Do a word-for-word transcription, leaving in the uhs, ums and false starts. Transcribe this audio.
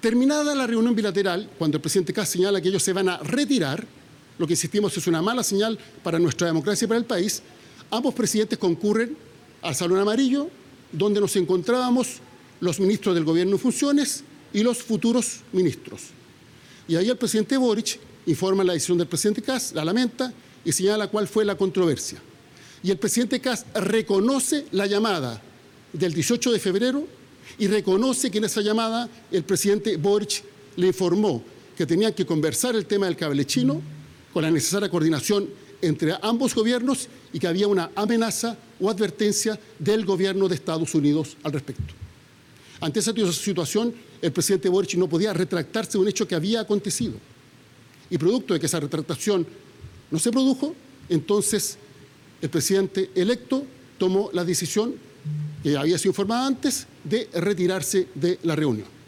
Terminada la reunión bilateral, cuando el presidente Kast señala que ellos se van a retirar, lo que insistimos es una mala señal para nuestra democracia y para el país, ambos presidentes concurren al Salón Amarillo, donde nos encontrábamos los ministros del gobierno en funciones y los futuros ministros. Y ahí el presidente Boric informa la decisión del presidente Kast, la lamenta y señala cuál fue la controversia. Y el presidente Kast reconoce la llamada del dieciocho de febrero y reconoce que en esa llamada el presidente Boric le informó que tenían que conversar el tema del cable chino con la necesaria coordinación entre ambos gobiernos y que había una amenaza o advertencia del gobierno de Estados Unidos al respecto. Ante esa situación, el presidente Boric no podía retractarse de un hecho que había acontecido. Y producto de que esa retractación no se produjo, entonces el presidente electo tomó la decisión, que había sido informada antes, de retirarse de la reunión.